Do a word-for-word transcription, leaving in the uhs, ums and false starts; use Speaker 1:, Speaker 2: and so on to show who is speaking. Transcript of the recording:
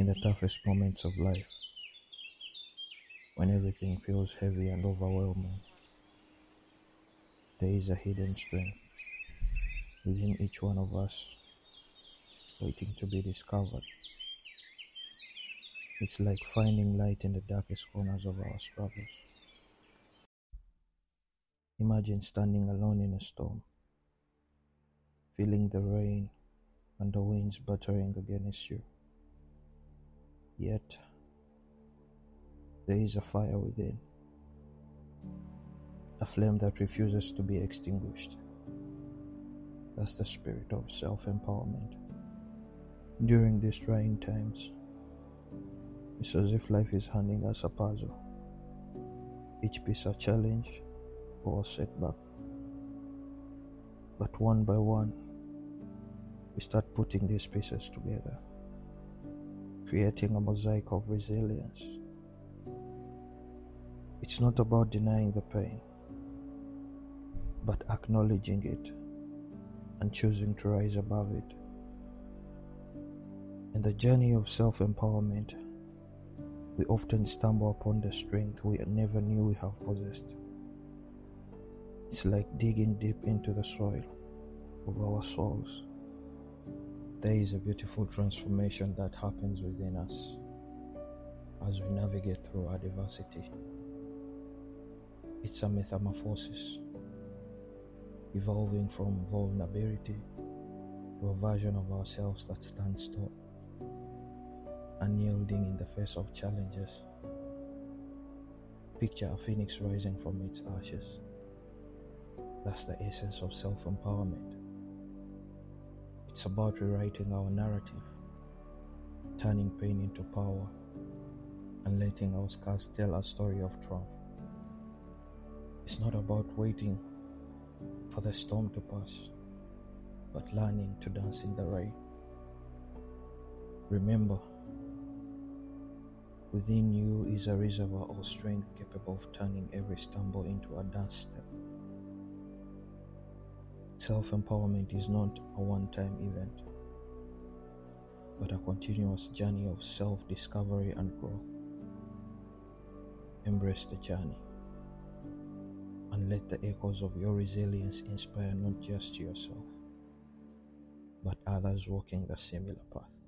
Speaker 1: In the toughest moments of life, when everything feels heavy and overwhelming, there is a hidden strength within each one of us, waiting to be discovered. It's like finding light in the darkest corners of our struggles. Imagine standing alone in a storm, feeling the rain and the winds battering against you. Yet, there is a fire within, a flame that refuses to be extinguished. That's the spirit of self-empowerment. During these trying times, it's as if life is handing us a puzzle, each piece a challenge or a setback. But one by one, we start putting these pieces together, creating a mosaic of resilience. It's not about denying the pain, but acknowledging it and choosing to rise above it. In the journey of self-empowerment, we often stumble upon the strength we never knew we have possessed. It's like digging deep into the soil of our souls. There is a beautiful transformation that happens within us as we navigate through adversity. It's a metamorphosis, evolving from vulnerability to a version of ourselves that stands tall, unyielding in the face of challenges. Picture a phoenix rising from its ashes. That's the essence of self-empowerment. It's about rewriting our narrative, turning pain into power, and letting our scars tell a story of triumph. It's not about waiting for the storm to pass, but learning to dance in the rain. Remember, within you is a reservoir of strength capable of turning every stumble into a dance step. Self-empowerment is not a one-time event, but a continuous journey of self-discovery and growth. Embrace the journey and let the echoes of your resilience inspire not just yourself, but others walking the similar path.